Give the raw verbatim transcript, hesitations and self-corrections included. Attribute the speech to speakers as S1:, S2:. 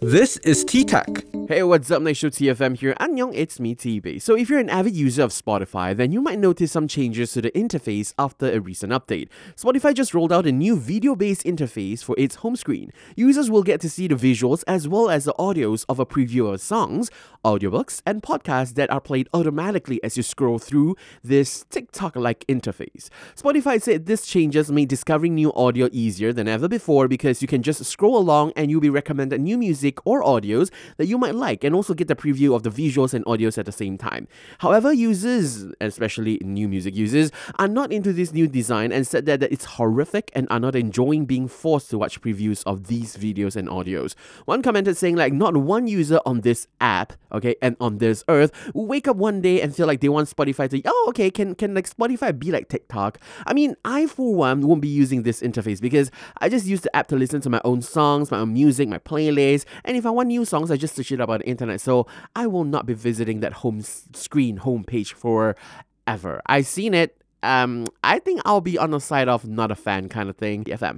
S1: This is T-Tech.
S2: Hey, what's up, Nitro T F M here. Annyeong, it's me, T-Bay. So if you're an avid user of Spotify, then you might notice some changes to the interface after a recent update. Spotify just rolled out a new video-based interface for its home screen. Users will get to see the visuals as well as the audios of a preview of songs, audiobooks, and podcasts that are played automatically as you scroll through this TikTok-like interface. Spotify said this changes made discovering new audio easier than ever before because you can just scroll along and you'll be recommended new music or audios that you might like, and also get the preview of the visuals and audios at the same time. However, users, especially new music users, are not into this new design and said that, that it's horrific and are not enjoying being forced to watch previews of these videos and audios. One commented saying like, not one user on this app, okay, and on this earth will wake up one day and feel like they want Spotify to, oh, okay, can, can like Spotify be like TikTok? I mean, I for one won't be using this interface because I just use the app to listen to my own songs, my own music, my playlist, and if I want new songs, I just search it up on the internet. So I will not be visiting that home screen homepage forever. I've seen it. Um, I think I'll be on the side of not a fan kind of thing. F M.